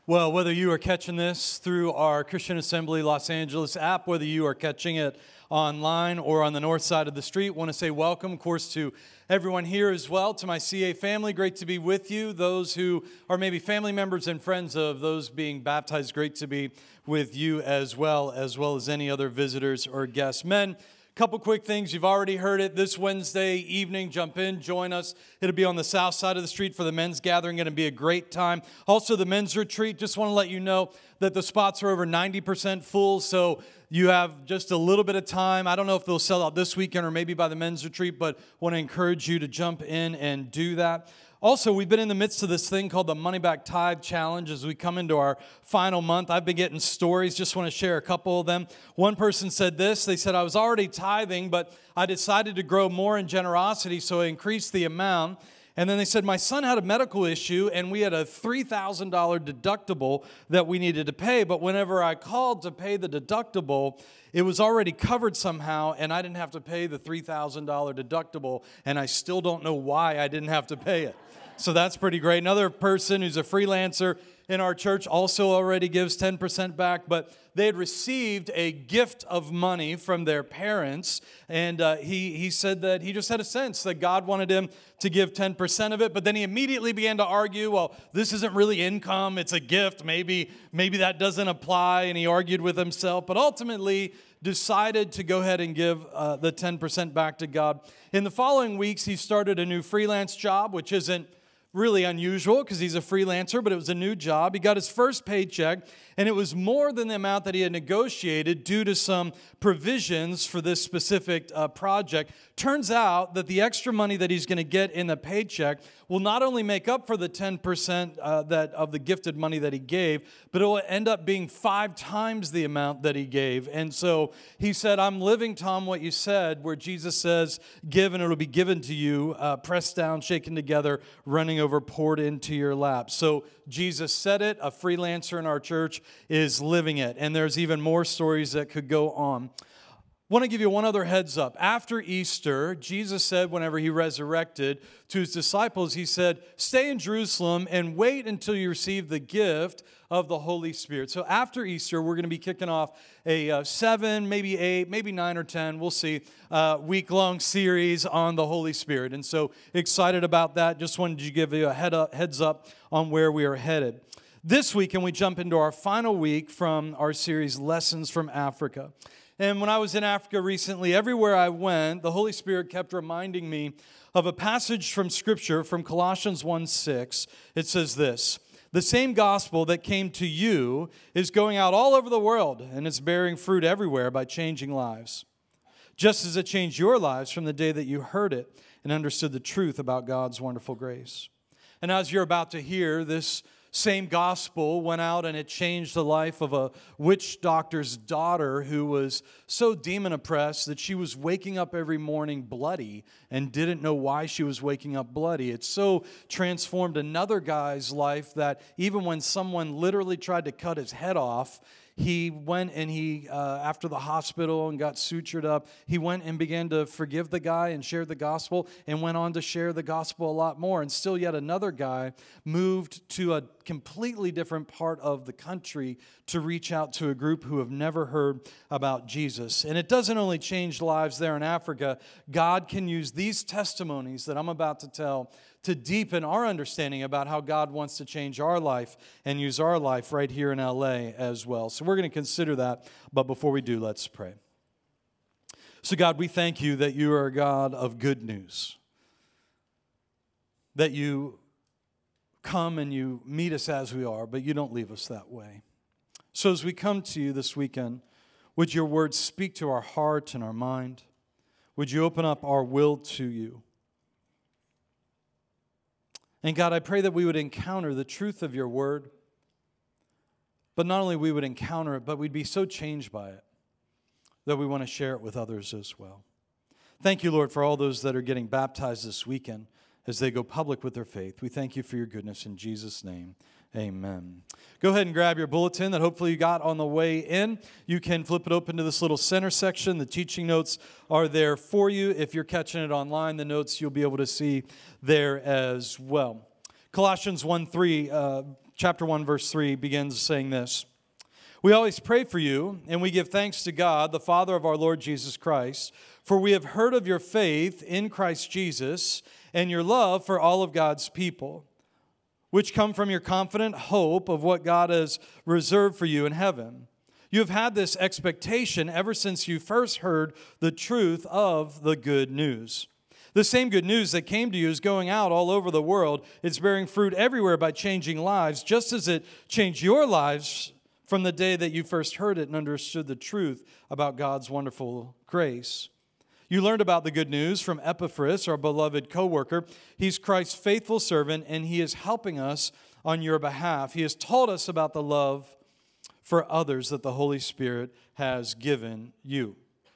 Well, whether you are catching this through our Christian Assembly Los Angeles app, whether you are catching it online or on the north side of the street, want to say welcome, of course, to everyone here as well, to my CA family. Great to be with you. Those who are maybe family members and friends of those being baptized, great to be with you as well as any other visitors or guests. Men, couple quick things. You've already heard it. This Wednesday evening, jump in, join us. It'll be on the south side of the street for the men's gathering. Going to be a great time. Also, the men's retreat. Just want to let you know that the spots are over 90% full, so you have just a little bit of time. I don't know if they'll sell out this weekend or maybe by the men's retreat, but want to encourage you to jump in and do that. Also, we've been in the midst of this thing called the Money Back Tithe Challenge as we come into our final month. I've been getting stories, just want to share a couple of them. One person said this, they said, I was already tithing, but I decided to grow more in generosity, so I increased the amount. And then they said, my son had a medical issue, and we had a $3,000 deductible that we needed to pay. But whenever I called to pay the deductible, it was already covered somehow, and I didn't have to pay the $3,000 deductible, and I still don't know why I didn't have to pay it. So that's pretty great. Another person who's a freelancer in our church also already gives 10% back, but they had received a gift of money from their parents, and he said that he just had a sense that God wanted him to give 10% of it, but then he immediately began to argue, well, this isn't really income, it's a gift, maybe that doesn't apply, and he argued with himself, but ultimately decided to go ahead and give the 10% back to God. In the following weeks, he started a new freelance job, which isn't really unusual because he's a freelancer, but it was a new job. He got his first paycheck, and it was more than the amount that he had negotiated due to some provisions for this specific project. Turns out that the extra money that he's going to get in the paycheck will not only make up for the 10% that of the gifted money that he gave, but it will end up being 5 times the amount that he gave. And so he said, I'm living, Tom, what you said, where Jesus says, give and it will be given to you, pressed down, shaken together, running over, poured into your lap. So Jesus said it. A freelancer in our church is living it. And there's even more stories that could go on. I want to give you one other heads up. After Easter, Jesus said whenever he resurrected to his disciples, he said, stay in Jerusalem and wait until you receive the gift of the Holy Spirit. So after Easter, we're going to be kicking off a 7, maybe 8, maybe 9 or 10, we'll see, week-long series on the Holy Spirit. And so excited about that. Just wanted to give you a heads up on where we are headed. This week, and we jump into our final week from our series, Lessons from Africa. And when I was in Africa recently, everywhere I went, the Holy Spirit kept reminding me of a passage from Scripture from Colossians 1:6. It says this, the same gospel that came to you is going out all over the world, and it's bearing fruit everywhere by changing lives. Just as it changed your lives from the day that you heard it and understood the truth about God's wonderful grace. And as you're about to hear, this same gospel went out and it changed the life of a witch doctor's daughter who was so demon oppressed that she was waking up every morning bloody and didn't know why she was waking up bloody. It so transformed another guy's life that even when someone literally tried to cut his head off, he went and after the hospital and got sutured up, he went and began to forgive the guy and shared the gospel and went on to share the gospel a lot more. And still yet another guy moved to a completely different part of the country to reach out to a group who have never heard about Jesus. And it doesn't only change lives there in Africa. God can use these testimonies that I'm about to tell to deepen our understanding about how God wants to change our life and use our life right here in LA as well. So we're going to consider that, but before we do, let's pray. So God, we thank you that you are a God of good news, that you come and you meet us as we are, but you don't leave us that way. So as we come to you this weekend, would your words speak to our heart and our mind? Would you open up our will to you? And God, I pray that we would encounter the truth of your word, but not only we would encounter it, but we'd be so changed by it that we want to share it with others as well. Thank you, Lord, for all those that are getting baptized this weekend as they go public with their faith. We thank you for your goodness in Jesus' name. Amen. Go ahead and grab your bulletin that hopefully you got on the way in. You can flip it open to this little center section. The teaching notes are there for you. If you're catching it online, the notes you'll be able to see there as well. Colossians 1:3 chapter 1, verse 3 begins saying this: "We always pray for you, and we give thanks to God, the Father of our Lord Jesus Christ, for we have heard of your faith in Christ Jesus and your love for all of God's people, which come from your confident hope of what God has reserved for you in heaven. You have had this expectation ever since you first heard the truth of the good news. The same good news that came to you is going out all over the world. It's bearing fruit everywhere by changing lives, just as it changed your lives from the day that you first heard it and understood the truth about God's wonderful grace. You learned about the good news from Epaphras, our beloved co-worker. He's Christ's faithful servant, and he is helping us on your behalf. He has told us about the love for others that the Holy Spirit has given you."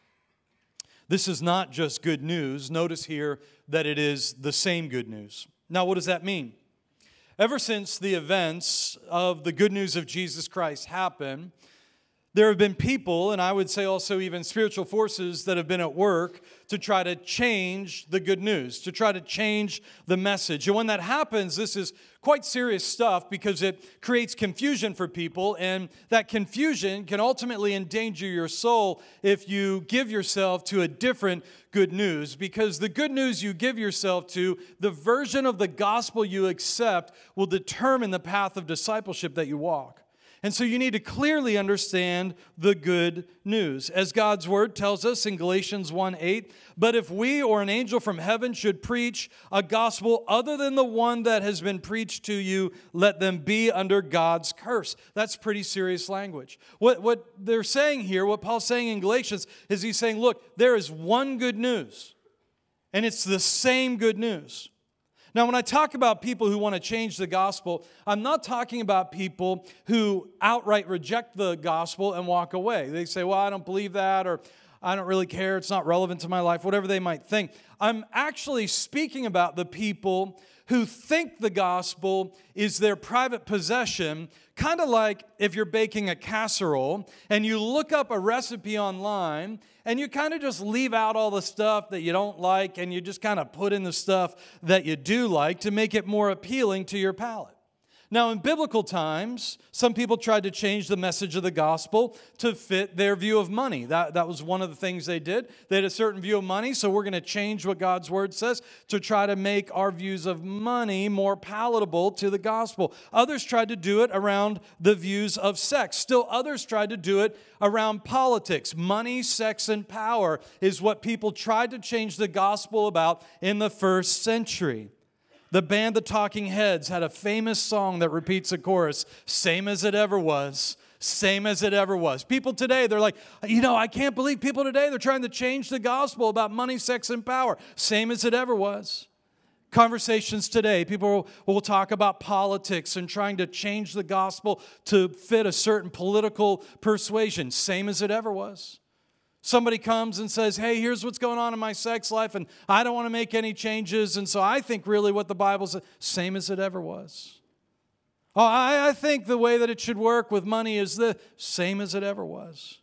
This is not just good news. Notice here that it is the same good news. Now, what does that mean? Ever since the events of the good news of Jesus Christ happened, there have been people, and I would say also even spiritual forces, that have been at work to try to change the good news, to try to change the message. And when that happens, this is quite serious stuff because it creates confusion for people, and that confusion can ultimately endanger your soul if you give yourself to a different good news, because the good news you give yourself to, the version of the gospel you accept, will determine the path of discipleship that you walk. And so you need to clearly understand the good news. As God's word tells us in Galatians 1:8, "But if we or an angel from heaven should preach a gospel other than the one that has been preached to you, let them be under God's curse." That's pretty serious language. What they're saying here, what Paul's saying in Galatians, is he's saying, look, there is one good news, and it's the same good news. Now, when I talk about people who want to change the gospel, I'm not talking about people who outright reject the gospel and walk away. They say, well, I don't believe that, or I don't really care, it's not relevant to my life, whatever they might think. I'm actually speaking about the people who think the gospel is their private possession, kind of like if you're baking a casserole and you look up a recipe online and you kind of just leave out all the stuff that you don't like and you just kind of put in the stuff that you do like to make it more appealing to your palate. Now, in biblical times, some people tried to change the message of the gospel to fit their view of money. That was one of the things they did. They had a certain view of money, so we're going to change what God's word says to try to make our views of money more palatable to the gospel. Others tried to do it around the views of sex. Still others tried to do it around politics. Money, sex, and power is what people tried to change the gospel about in the first century. The band The Talking Heads had a famous song that repeats the chorus, "Same as it ever was, same as it ever was." People today, they're like, I can't believe people today, they're trying to change the gospel about money, sex, and power. Same as it ever was. Conversations today, people will talk about politics and trying to change the gospel to fit a certain political persuasion. Same as it ever was. Somebody comes and says, hey, here's what's going on in my sex life, and I don't want to make any changes, and so I think really what the Bible says, same as it ever was. Oh, I think the way that it should work with money is the same as it ever was.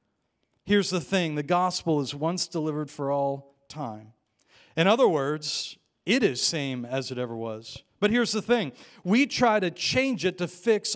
Here's the thing, the gospel is once delivered for all time. In other words, it is same as it ever was. But here's the thing, we try to change it to fit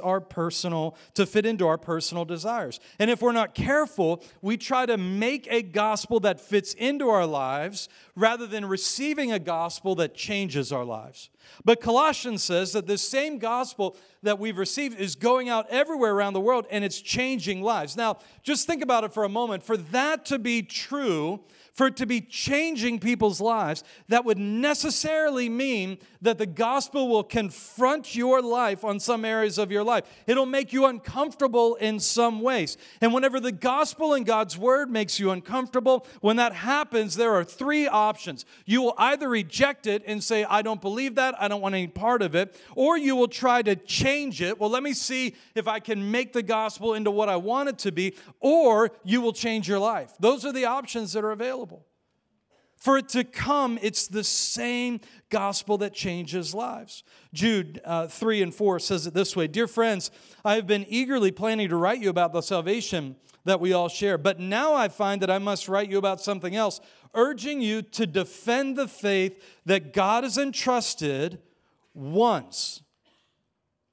into our personal desires. And if we're not careful, we try to make a gospel that fits into our lives rather than receiving a gospel that changes our lives. But Colossians says that this same gospel that we've received is going out everywhere around the world and it's changing lives. Now, just think about it for a moment. For that to be true, for it to be changing people's lives, that would necessarily mean that the gospel will confront your life on some areas of your life. It'll make you uncomfortable in some ways. And whenever the gospel and God's word makes you uncomfortable, when that happens, there are three options. You will either reject it and say, I don't believe that, I don't want any part of it, or you will try to change it. Well, let me see if I can make the gospel into what I want it to be, or you will change your life. Those are the options that are available. For it to come, it's the same gospel that changes lives. Jude 3 and 4 says it this way, Dear friends, I have been eagerly planning to write you about the salvation that we all share, but now I find that I must write you about something else, urging you to defend the faith that God has entrusted once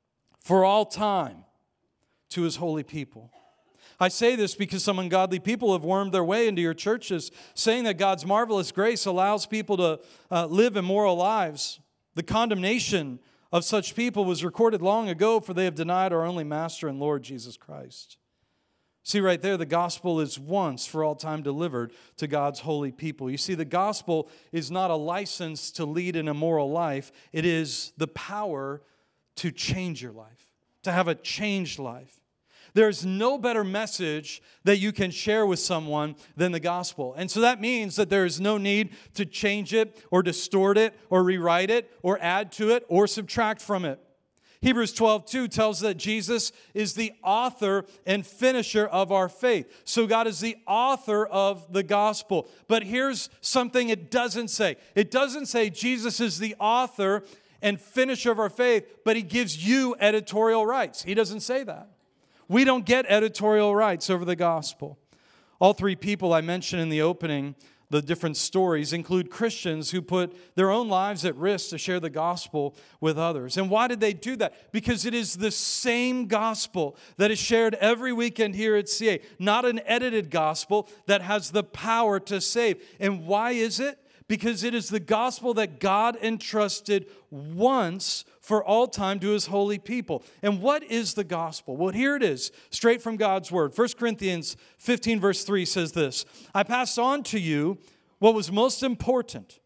for all time to his holy people. I say this because some ungodly people have wormed their way into your churches, saying that God's marvelous grace allows people to live immoral lives. The condemnation of such people was recorded long ago, for they have denied our only Master and Lord Jesus Christ. See right there, the gospel is once for all time delivered to God's holy people. You see, the gospel is not a license to lead an immoral life. It is the power to change your life, to have a changed life. There's no better message that you can share with someone than the gospel. And so that means that there is no need to change it or distort it or rewrite it or add to it or subtract from it. Hebrews 12:2 tells that Jesus is the author and finisher of our faith. So God is the author of the gospel. But here's something it doesn't say. It doesn't say Jesus is the author and finisher of our faith, but he gives you editorial rights. He doesn't say that. We don't get editorial rights over the gospel. All three people I mentioned in the opening, the different stories, include Christians who put their own lives at risk to share the gospel with others. And why did they do that? Because it is the same gospel that is shared every weekend here at CA, not an edited gospel that has the power to save. And why is it? Because it is the gospel that God entrusted once for all time to his holy people. And what is the gospel? Well, here it is, straight from God's word. 1 Corinthians 15 verse 3 says this, I passed on to you what was most important.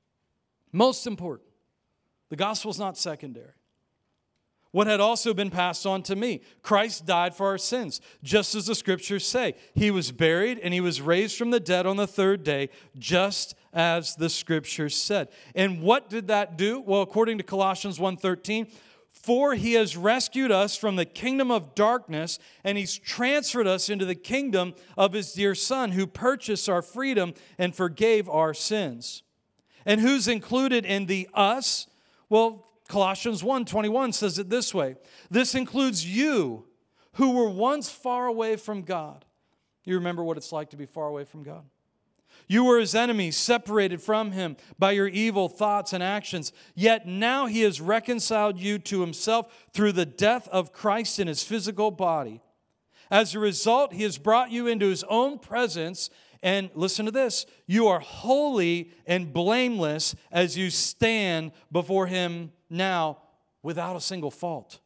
Most important. The gospel is not secondary. What had also been passed on to me. Christ died for our sins, just as the scriptures say. He was buried and he was raised from the dead on the third day, just as the scriptures said. And what did that do? Well, according to Colossians 1:13, for he has rescued us from the kingdom of darkness, and he's transferred us into the kingdom of his dear Son, who purchased our freedom and forgave our sins. And who's included in the us? Well, Colossians 1:21 says it this way. This includes you who were once far away from God. You remember what it's like to be far away from God? You were his enemies, separated from him by your evil thoughts and actions. Yet now he has reconciled you to himself through the death of Christ in his physical body. As a result, he has brought you into his own presence. And listen to this, you are holy and blameless as you stand before him now without a single fault.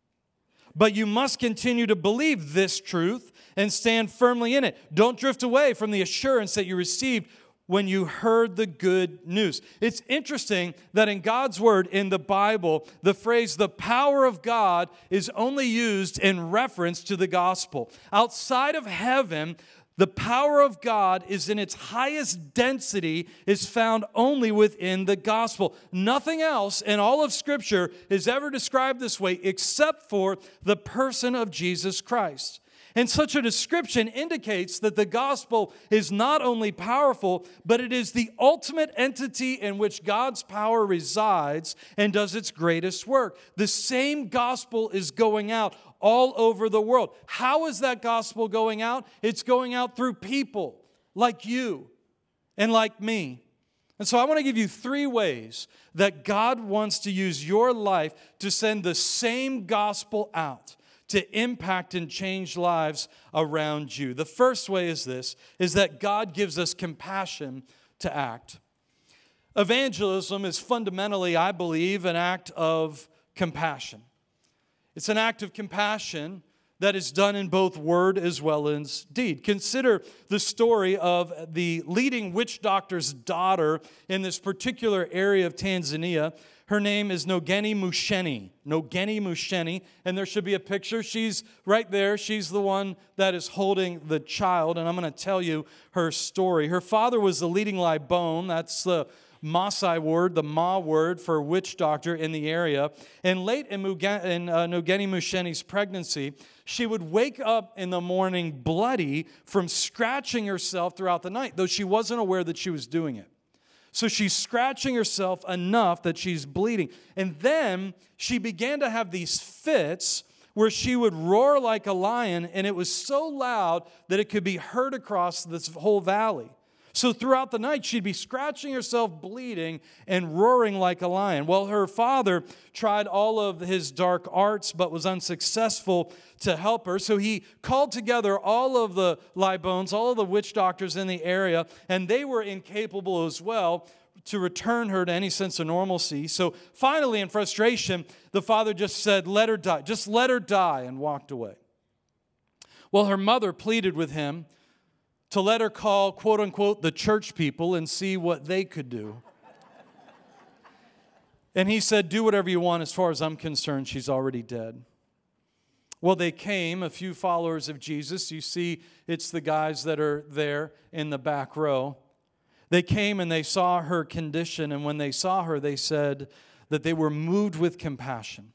But you must continue to believe this truth and stand firmly in it. Don't drift away from the assurance that you received when you heard the good news. It's interesting that in God's word, in the Bible, the phrase, the power of God, is only used in reference to the gospel. Outside of heaven, the power of God is in its highest density, is found only within the gospel. Nothing else in all of Scripture is ever described this way except for the person of Jesus Christ. And such a description indicates that the gospel is not only powerful, but it is the ultimate entity in which God's power resides and does its greatest work. The same gospel is going out all over the world. How is that gospel going out? It's going out through people like you and like me. And so I want to give you 3 ways that God wants to use your life to send the same gospel out to impact and change lives around you. The first way is this, is that God gives us compassion to act. Evangelism is fundamentally, I believe, an act of compassion. It's an act of compassion that is done in both word as well as deed. Consider the story of the leading witch doctor's daughter in this particular area of Tanzania. Her name is Ngoni Musheni. Ngoni Musheni. And there should be a picture. She's right there. She's the one that is holding the child. And I'm going to tell you her story. Her father was the leading Libon. That's the Maasai word, the Ma word for witch doctor in the area. And late in Ngoni Musheni's pregnancy, she would wake up in the morning bloody from scratching herself throughout the night, though she wasn't aware that she was doing it. So she's scratching herself enough that she's bleeding. And then she began to have these fits where she would roar like a lion, and it was so loud that it could be heard across this whole valley. So throughout the night, she'd be scratching herself, bleeding, and roaring like a lion. Well, her father tried all of his dark arts, but was unsuccessful to help her. So he called together all of the Libones, all of the witch doctors in the area, and they were incapable as well to return her to any sense of normalcy. So finally, in frustration, the father just said, "Let her die. Just let her die," and walked away. Well, her mother pleaded with him to let her call, quote unquote, the church people and see what they could do. And he said, "Do whatever you want. As far as I'm concerned, she's already dead." Well, they came, a few followers of Jesus. You see, it's the guys that are there in the back row. They came and they saw her condition, and when they saw her, they said that they were moved with compassion.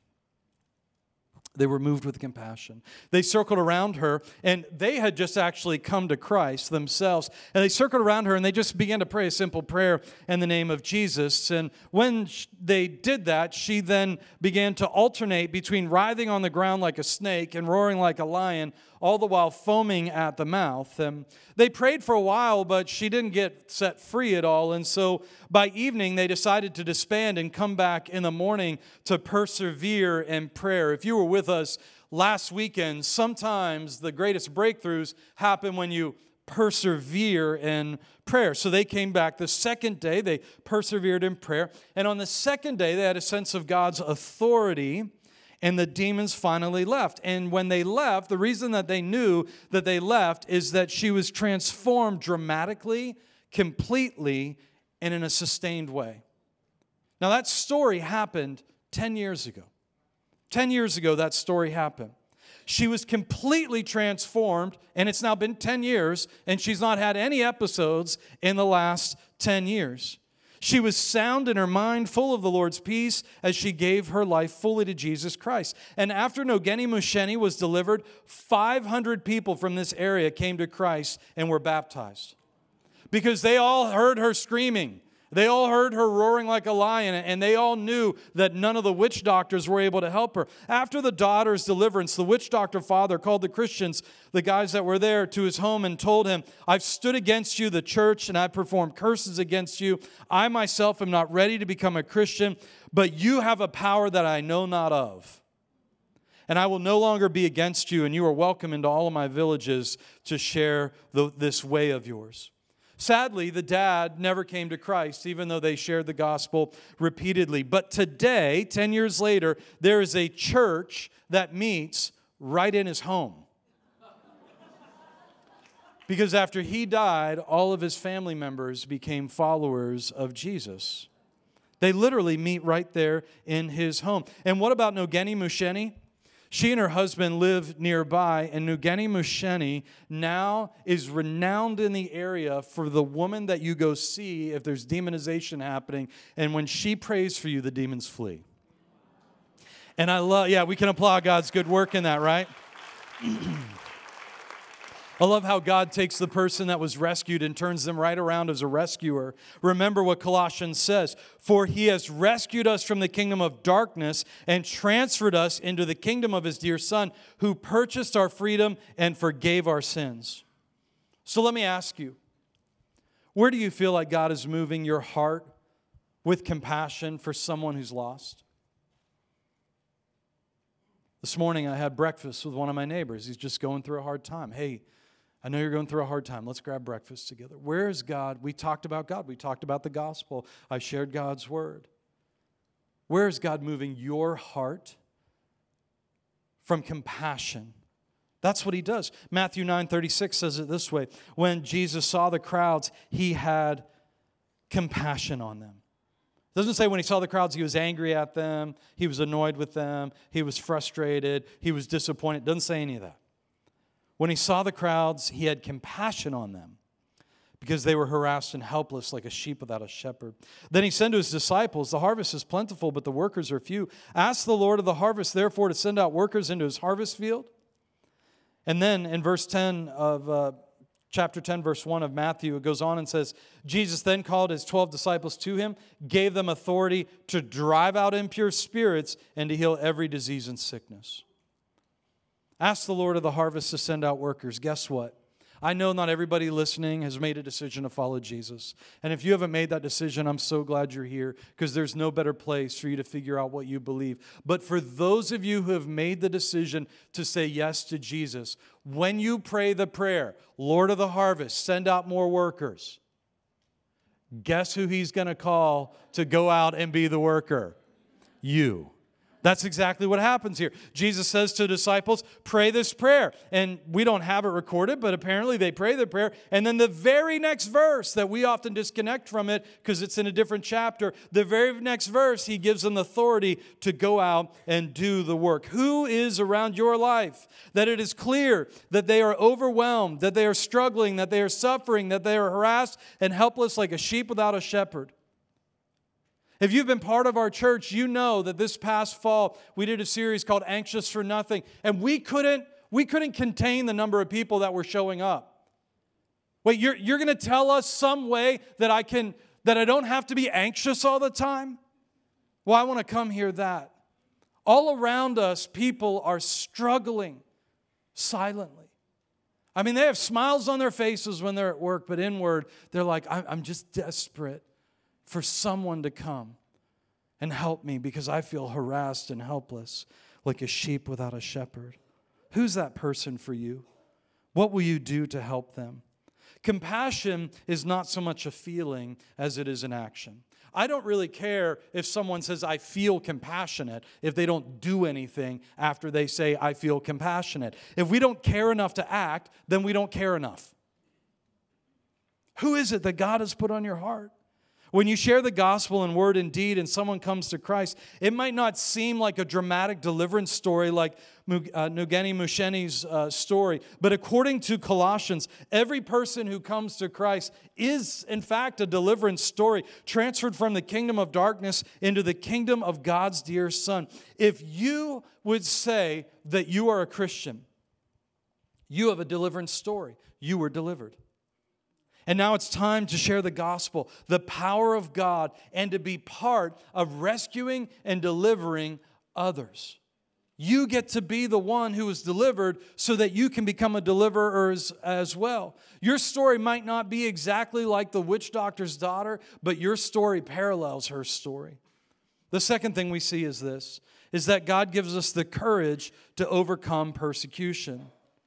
They were moved with compassion. They circled around her, and they had just actually come to Christ themselves. And they circled around her, and they just began to pray a simple prayer in the name of Jesus. And when they did that, she then began to alternate between writhing on the ground like a snake and roaring like a lion, all the while foaming at the mouth. And they prayed for a while, but she didn't get set free at all. And so by evening, they decided to disband and come back in the morning to persevere in prayer. If you were with us last weekend, sometimes the greatest breakthroughs happen when you persevere in prayer. So they came back the second day, they persevered in prayer. And on the second day, they had a sense of God's authority, and the demons finally left. And when they left, the reason that they knew that they left is that she was transformed dramatically, completely, and in a sustained way. Now that story happened 10 years ago. 10 years ago, that story happened. She was completely transformed, and it's now been 10 years, and she's not had any episodes in the last 10 years. She was sound in her mind, full of the Lord's peace, as she gave her life fully to Jesus Christ. And after Ngeni Musheni was delivered, 500 people from this area came to Christ and were baptized. Because they all heard her screaming. They all heard her roaring like a lion, and they all knew that none of the witch doctors were able to help her. After the daughter's deliverance, the witch doctor father called the Christians, the guys that were there, to his home and told him, "I've stood against you, the church, and I've performed curses against you. I myself am not ready to become a Christian, but you have a power that I know not of. And I will no longer be against you, and you are welcome into all of my villages to share this way of yours." Sadly, the dad never came to Christ, even though they shared the gospel repeatedly. But today, 10 years later, there is a church that meets right in his home. Because after he died, all of his family members became followers of Jesus. They literally meet right there in his home. And what about Ngeni Musheni? She and her husband live nearby, and Ngeni Musheni now is renowned in the area for the woman that you go see if there's demonization happening. And when she prays for you, the demons flee. And we can applaud God's good work in that, right? I love how God takes the person that was rescued and turns them right around as a rescuer. Remember what Colossians says, "For he has rescued us from the kingdom of darkness and transferred us into the kingdom of his dear Son, who purchased our freedom and forgave our sins." So let me ask you, where do you feel like God is moving your heart with compassion for someone who's lost? This morning I had breakfast with one of my neighbors. He's just going through a hard time. "Hey, I know you're going through a hard time. Let's grab breakfast together." Where is God? We talked about God. We talked about the gospel. I shared God's word. Where is God moving your heart from compassion? That's what he does. Matthew 9:36 says it this way. When Jesus saw the crowds, he had compassion on them. It doesn't say when he saw the crowds, he was angry at them, he was annoyed with them, he was frustrated, he was disappointed. It doesn't say any of that. When he saw the crowds, he had compassion on them because they were harassed and helpless like a sheep without a shepherd. Then he said to his disciples, "The harvest is plentiful, but the workers are few. Ask the Lord of the harvest, therefore, to send out workers into his harvest field." And then in verse 10 of chapter 10, verse 1 of Matthew, it goes on and says, Jesus then called his 12 disciples to him, gave them authority to drive out impure spirits and to heal every disease and sickness. Ask the Lord of the harvest to send out workers. Guess what? I know not everybody listening has made a decision to follow Jesus. And if you haven't made that decision, I'm so glad you're here, because there's no better place for you to figure out what you believe. But for those of you who have made the decision to say yes to Jesus, when you pray the prayer, Lord of the harvest, send out more workers, guess who He's going to call to go out and be the worker? You. That's exactly what happens here. Jesus says to the disciples, pray this prayer. And we don't have it recorded, but apparently they pray the prayer. And then the very next verse that we often disconnect from it because it's in a different chapter, the very next verse, He gives them the authority to go out and do the work. Who is around your life that it is clear that they are overwhelmed, that they are struggling, that they are suffering, that they are harassed and helpless like a sheep without a shepherd? If you've been part of our church, you know that this past fall, we did a series called Anxious for Nothing, and we couldn't contain the number of people that were showing up. Wait, you're going to tell us some way that I don't have to be anxious all the time? Well, I want to come hear that. All around us, people are struggling silently. I mean, they have smiles on their faces when they're at work, but inward, they're like, I'm just desperate for someone to come and help me because I feel harassed and helpless like a sheep without a shepherd. Who's that person for you? What will you do to help them? Compassion is not so much a feeling as it is an action. I don't really care if someone says, I feel compassionate, if they don't do anything after they say, I feel compassionate. If we don't care enough to act, then we don't care enough. Who is it that God has put on your heart? When you share the gospel in word and deed and someone comes to Christ, it might not seem like a dramatic deliverance story like Ngani Musheni's story. But according to Colossians, every person who comes to Christ is, in fact, a deliverance story, transferred from the kingdom of darkness into the kingdom of God's dear Son. If you would say that you are a Christian, you have a deliverance story. You were delivered. And now it's time to share the gospel, the power of God, and to be part of rescuing and delivering others. You get to be the one who is delivered so that you can become a deliverer as well. Your story might not be exactly like the witch doctor's daughter, but your story parallels her story. The second thing we see is this, is that God gives us the courage to overcome persecution.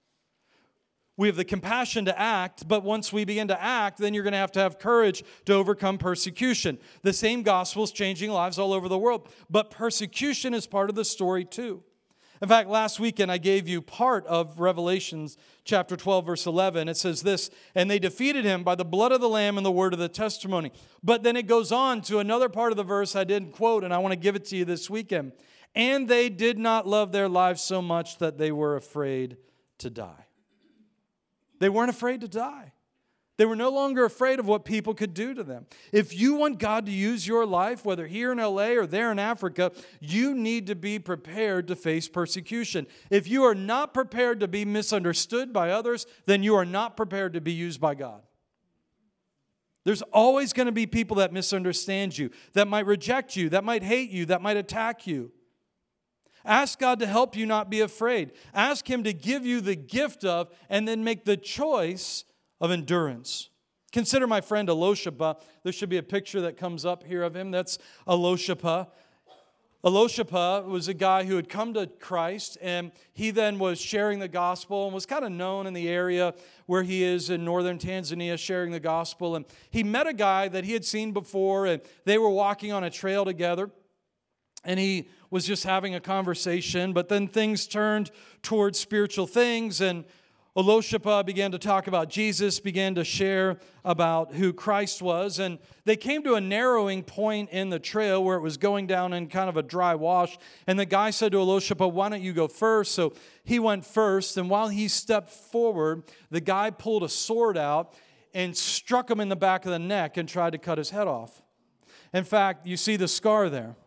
We have the compassion to act, but once we begin to act, then you're going to have courage to overcome persecution. The same gospel is changing lives all over the world, but persecution is part of the story too. In fact, last weekend I gave you part of Revelations chapter 12, verse 11. It says this, and they defeated him by the blood of the Lamb and the word of the testimony. But then it goes on to another part of the verse I didn't quote, and I want to give it to you this weekend. And they did not love their lives so much that they were afraid to die. They weren't afraid to die. They were no longer afraid of what people could do to them. If you want God to use your life, whether here in LA or there in Africa, you need to be prepared to face persecution. If you are not prepared to be misunderstood by others, then you are not prepared to be used by God. There's always going to be people that misunderstand you, that might reject you, that might hate you, that might attack you. Ask God to help you not be afraid. Ask Him to give you the gift of, and then make the choice of endurance. Consider my friend Eloshapha. There should be a picture that comes up here of him. That's Eloshapha. Eloshapha was a guy who had come to Christ, and he then was sharing the gospel and was kind of known in the area where he is in northern Tanzania, sharing the gospel. And he met a guy that he had seen before, and they were walking on a trail together. And he was just having a conversation, but then things turned towards spiritual things, and Eloshapha began to talk about Jesus, began to share about who Christ was, and they came to a narrowing point in the trail where it was going down in kind of a dry wash, and the guy said to Eloshapha, why don't you go first? So he went first, and while he stepped forward, the guy pulled a sword out and struck him in the back of the neck and tried to cut his head off. In fact, you see the scar there.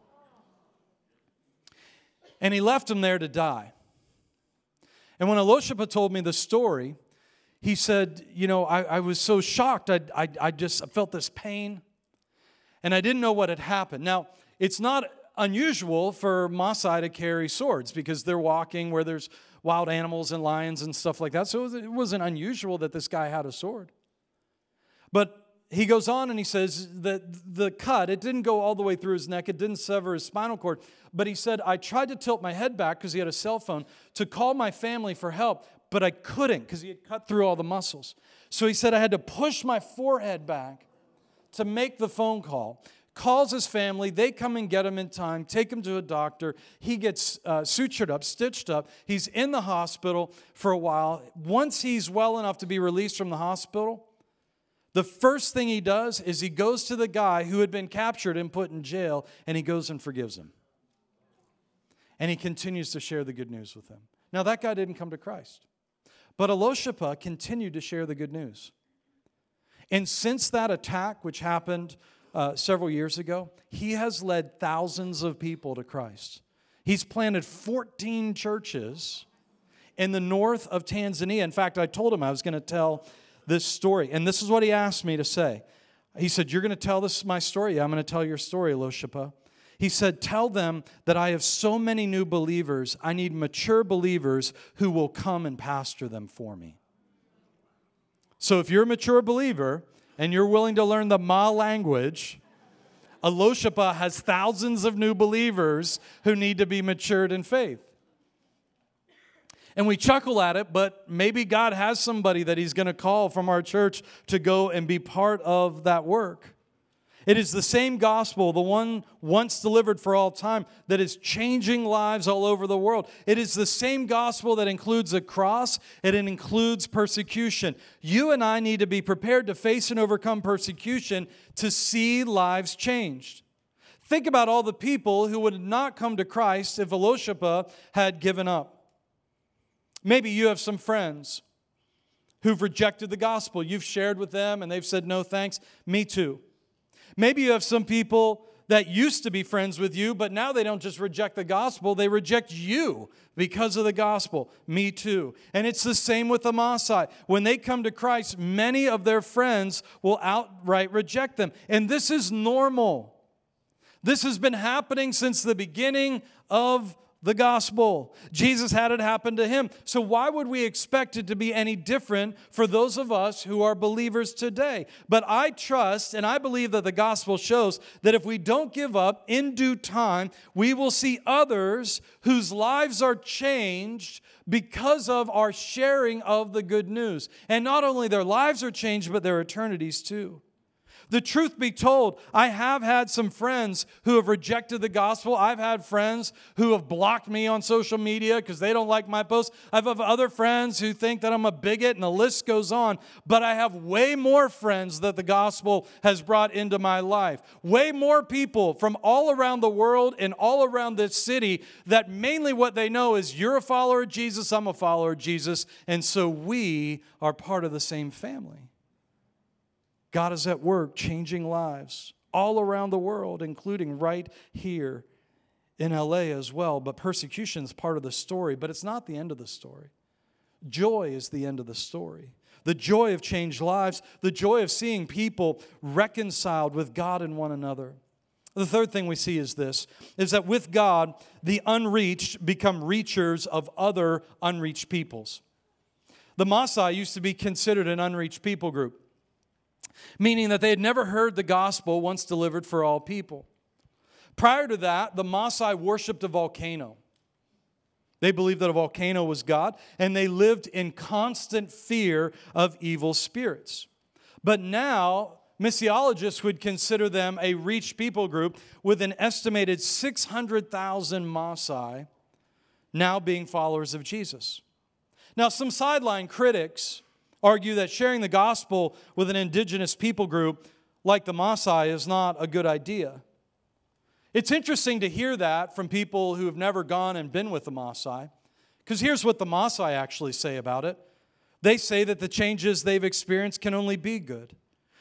And he left him there to die. And when Eloshapha told me the story, he said, I was so shocked. I just felt this pain, and I didn't know what had happened. Now, it's not unusual for Maasai to carry swords because they're walking where there's wild animals and lions and stuff like that. So it wasn't unusual that this guy had a sword. But he goes on and he says that the cut, it didn't go all the way through his neck. It didn't sever his spinal cord. But he said, I tried to tilt my head back because he had a cell phone to call my family for help, but I couldn't because he had cut through all the muscles. So he said, I had to push my forehead back to make the phone call. Calls his family. They come and get him in time, take him to a doctor. He gets sutured up, stitched up. He's in the hospital for a while. Once he's well enough to be released from the hospital, the first thing he does is he goes to the guy who had been captured and put in jail, and he goes and forgives him. And he continues to share the good news with him. Now, that guy didn't come to Christ. But Eloshippa continued to share the good news. And since that attack, which happened several years ago, he has led thousands of people to Christ. He's planted 14 churches in the north of Tanzania. In fact, I told him I was going to tell this story. And this is what he asked me to say. He said, you're going to tell this my story? Yeah, I'm going to tell your story, Eloshippa. He said, tell them that I have so many new believers. I need mature believers who will come and pastor them for me. So if you're a mature believer and you're willing to learn the Ma language, Eloshippa has thousands of new believers who need to be matured in faith. And we chuckle at it, but maybe God has somebody that He's going to call from our church to go and be part of that work. It is the same gospel, the one once delivered for all time, that is changing lives all over the world. It is the same gospel that includes a cross, and it includes persecution. You and I need to be prepared to face and overcome persecution to see lives changed. Think about all the people who would not come to Christ if Eloshippa had given up. Maybe you have some friends who've rejected the gospel. You've shared with them and they've said, no thanks. Me too. Maybe you have some people that used to be friends with you, but now they don't just reject the gospel, they reject you because of the gospel. Me too. And it's the same with the Maasai. When they come to Christ, many of their friends will outright reject them. And this is normal. This has been happening since the beginning of the gospel. Jesus had it happen to Him. So why would we expect it to be any different for those of us who are believers today? But I trust and I believe that the gospel shows that if we don't give up, in due time, we will see others whose lives are changed because of our sharing of the good news. And not only their lives are changed, but their eternities too. The truth be told, I have had some friends who have rejected the gospel. I've had friends who have blocked me on social media because they don't like my posts. I've had other friends who think that I'm a bigot, and the list goes on. But I have way more friends that the gospel has brought into my life. Way more people from all around the world and all around this city that mainly what they know is you're a follower of Jesus, I'm a follower of Jesus, and so we are part of the same family. God is at work changing lives all around the world, including right here in LA as well. But persecution is part of the story, but it's not the end of the story. Joy is the end of the story. The joy of changed lives, the joy of seeing people reconciled with God and one another. The third thing we see is this, is that with God, the unreached become reachers of other unreached peoples. The Maasai used to be considered an unreached people group, meaning that they had never heard the gospel once delivered for all people. Prior to that, the Maasai worshipped a volcano. They believed that a volcano was God, and they lived in constant fear of evil spirits. But now, missiologists would consider them a reached people group with an estimated 600,000 Maasai now being followers of Jesus. Now, some sideline critics argue that sharing the gospel with an indigenous people group like the Maasai is not a good idea. It's interesting to hear that from people who have never gone and been with the Maasai, because here's what the Maasai actually say about it. They say that the changes they've experienced can only be good.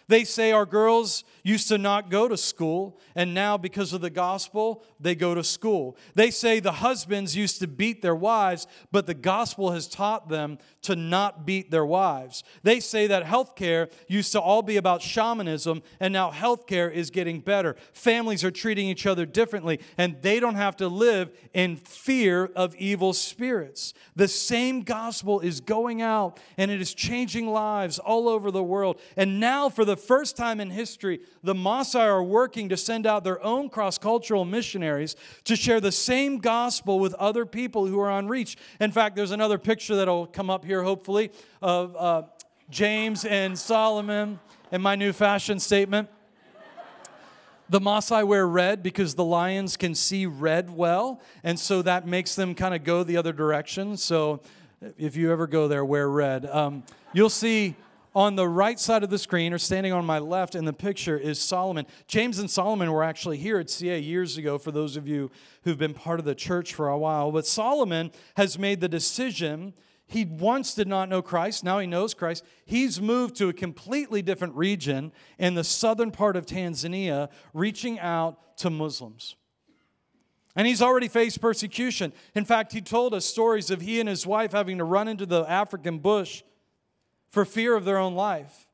They say our girls used to not go to school, and now because of the gospel, they go to school. They say the husbands used to beat their wives, but the gospel has taught them to not beat their wives. They say that healthcare used to all be about shamanism, and now healthcare is getting better. Families are treating each other differently, and they don't have to live in fear of evil spirits. The same gospel is going out, and it is changing lives all over the world. And now, for the first time in history, the Maasai are working to send out their own cross-cultural missionaries to share the same gospel with other people who are unreached. In fact, there's another picture that'll come up here, hopefully, of James and Solomon and my new fashion statement. The Maasai wear red because the lions can see red well, and so that makes them kind of go the other direction. So if you ever go there, wear red. You'll see on the right side of the screen, or standing on my left in the picture, is Solomon. James and Solomon were actually here at CA years ago, for those of you who've been part of the church for a while. But Solomon has made the decision. He once did not know Christ. Now he knows Christ. He's moved to a completely different region in the southern part of Tanzania, reaching out to Muslims. And he's already faced persecution. In fact, he told us stories of he and his wife having to run into the African bush for fear of their own life.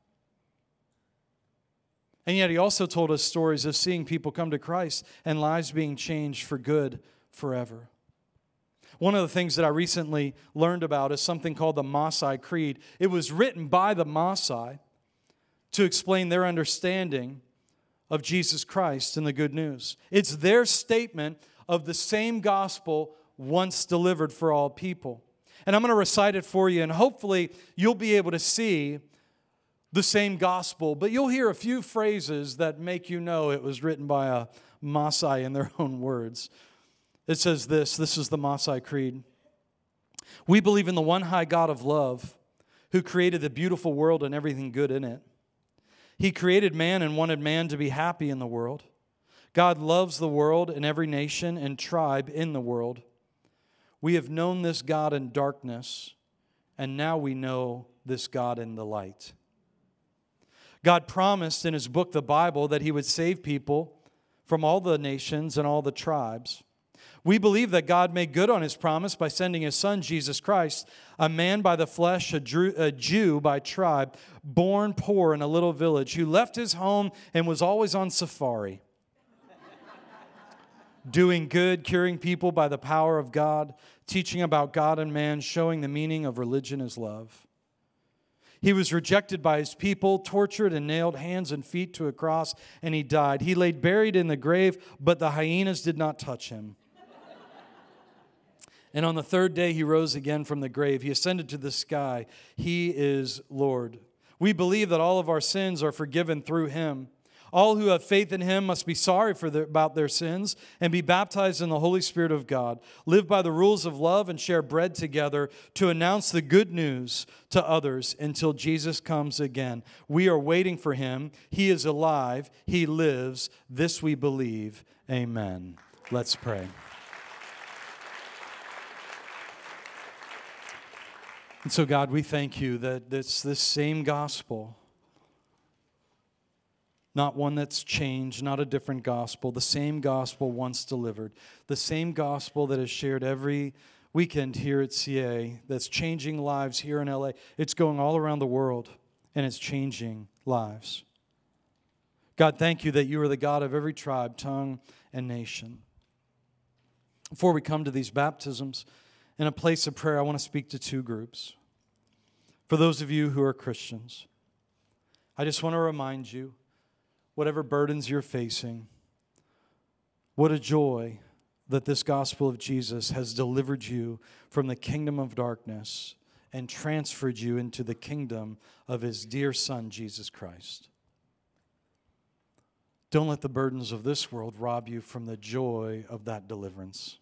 And yet he also told us stories of seeing people come to Christ and lives being changed for good forever. One of the things that I recently learned about is something called the Maasai Creed. It was written by the Maasai to explain their understanding of Jesus Christ and the good news. It's their statement of the same gospel once delivered for all people. And I'm going to recite it for you, and hopefully you'll be able to see the same gospel, but you'll hear a few phrases that make you know it was written by a Maasai in their own words. It says this is the Maasai Creed. We believe in the one high God of love, who created the beautiful world and everything good in it. He created man and wanted man to be happy in the world. God loves the world and every nation and tribe in the world. We have known this God in darkness, and now we know this God in the light. God promised in His book, the Bible, that He would save people from all the nations and all the tribes. We believe that God made good on His promise by sending His Son, Jesus Christ, a man by the flesh, a Jew by tribe, born poor in a little village, who left his home and was always on safari, doing good, curing people by the power of God, teaching about God and man, showing the meaning of religion as love. He was rejected by His people, tortured and nailed hands and feet to a cross, and He died. He lay buried in the grave, but the hyenas did not touch Him. And on the third day, He rose again from the grave. He ascended to the sky. He is Lord. We believe that all of our sins are forgiven through Him. All who have faith in Him must be sorry about their sins and be baptized in the Holy Spirit of God, live by the rules of love, and share bread together to announce the good news to others until Jesus comes again. We are waiting for Him. He is alive. He lives. This we believe. Amen. Let's pray. And so, God, we thank You that it's this same gospel, not one that's changed, not a different gospel, the same gospel once delivered, the same gospel that is shared every weekend here at CA, that's changing lives here in LA. It's going all around the world, and it's changing lives. God, thank You that You are the God of every tribe, tongue, and nation. Before we come to these baptisms, in a place of prayer, I want to speak to two groups. For those of you who are Christians, I just want to remind you, whatever burdens you're facing, what a joy that this gospel of Jesus has delivered you from the kingdom of darkness and transferred you into the kingdom of His dear Son, Jesus Christ. Don't let the burdens of this world rob you from the joy of that deliverance.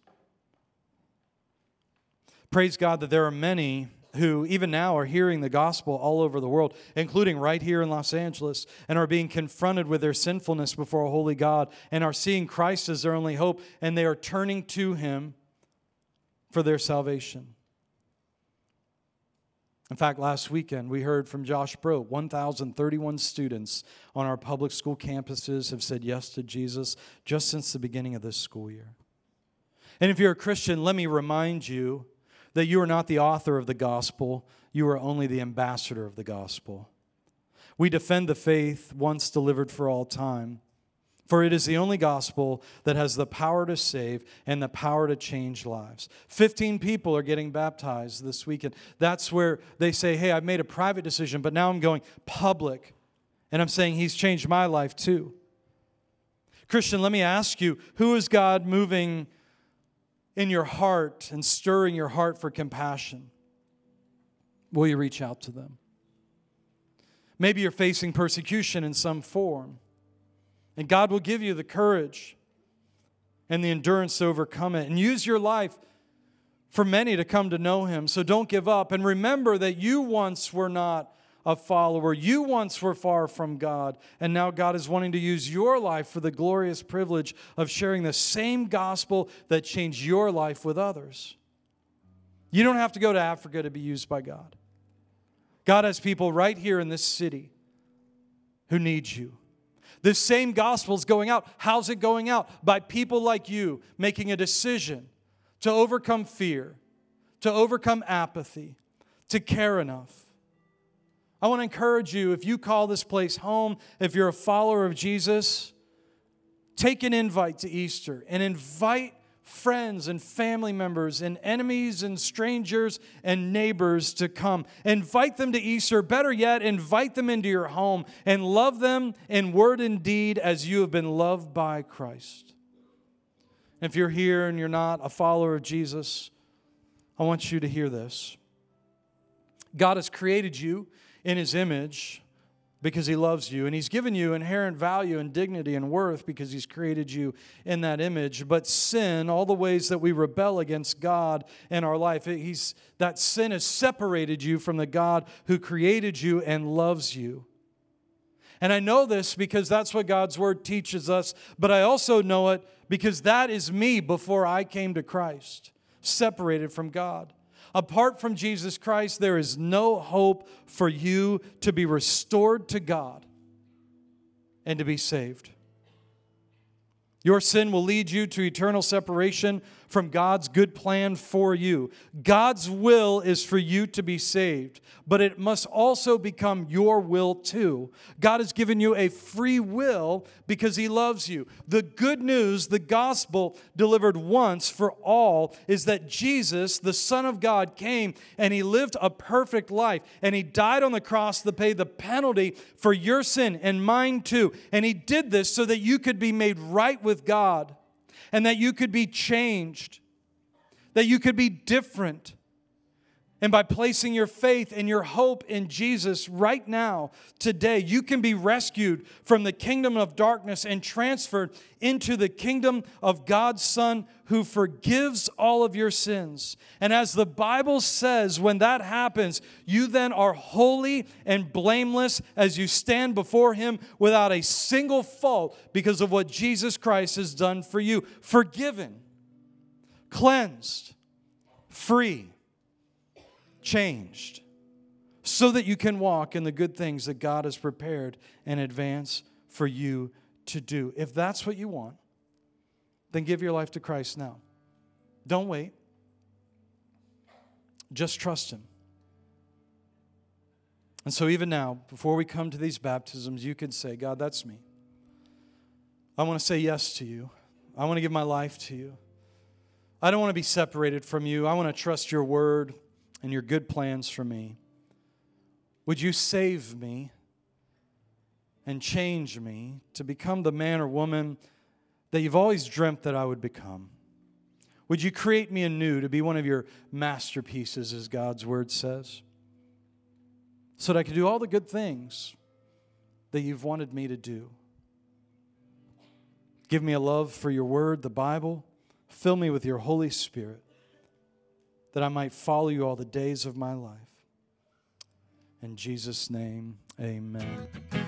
Praise God that there are many who even now are hearing the gospel all over the world, including right here in Los Angeles, and are being confronted with their sinfulness before a holy God, and are seeing Christ as their only hope, and they are turning to Him for their salvation. In fact, last weekend we heard from Josh Brote, 1,031 students on our public school campuses have said yes to Jesus just since the beginning of this school year. And if you're a Christian, let me remind you that you are not the author of the gospel, you are only the ambassador of the gospel. We defend the faith once delivered for all time, for it is the only gospel that has the power to save and the power to change lives. 15 people are getting baptized this weekend. That's where they say, hey, I've made a private decision, but now I'm going public. And I'm saying He's changed my life too. Christian, let me ask you, who is God moving in your heart and stirring your heart for compassion? Will you reach out to them? Maybe you're facing persecution in some form. And God will give you the courage and the endurance to overcome it. And use your life for many to come to know Him. So don't give up. And remember that you once were not a follower. You once were far from God. And now God is wanting to use your life for the glorious privilege of sharing the same gospel that changed your life with others. You don't have to go to Africa to be used by God. God has people right here in this city who need you. This same gospel is going out. How's it going out? By people like you making a decision to overcome fear, to overcome apathy, to care enough. I want to encourage you, if you call this place home, if you're a follower of Jesus, take an invite to Easter and invite friends and family members and enemies and strangers and neighbors to come. Invite them to Easter. Better yet, invite them into your home and love them in word and deed as you have been loved by Christ. If you're here and you're not a follower of Jesus, I want you to hear this. God has created you in His image because He loves you. And He's given you inherent value and dignity and worth because He's created you in that image. But sin, all the ways that we rebel against God in our life, that sin has separated you from the God who created you and loves you. And I know this because that's what God's Word teaches us, but I also know it because that is me before I came to Christ, separated from God. Apart from Jesus Christ, there is no hope for you to be restored to God and to be saved. Your sin will lead you to eternal separation from God's good plan for you. God's will is for you to be saved, but it must also become your will too. God has given you a free will because He loves you. The good news, the gospel delivered once for all, is that Jesus, the Son of God, came and He lived a perfect life, and He died on the cross to pay the penalty for your sin and mine too. And He did this so that you could be made right with God, and that you could be changed, that you could be different. And by placing your faith and your hope in Jesus right now, today, you can be rescued from the kingdom of darkness and transferred into the kingdom of God's Son who forgives all of your sins. And as the Bible says, when that happens, you then are holy and blameless as you stand before Him without a single fault because of what Jesus Christ has done for you. Forgiven, cleansed, free, changed, so that you can walk in the good things that God has prepared in advance for you to do. If that's what you want, then give your life to Christ now. Don't wait. Just trust Him. And so even now, before we come to these baptisms, you can say, God, that's me. I want to say yes to you. I want to give my life to you. I don't want to be separated from you. I want to trust your word and your good plans for me. Would you save me and change me to become the man or woman that you've always dreamt that I would become? Would you create me anew to be one of your masterpieces, as God's word says, so that I can do all the good things that you've wanted me to do? Give me a love for your word, the Bible. Fill me with your Holy Spirit, that I might follow you all the days of my life. In Jesus' name, amen.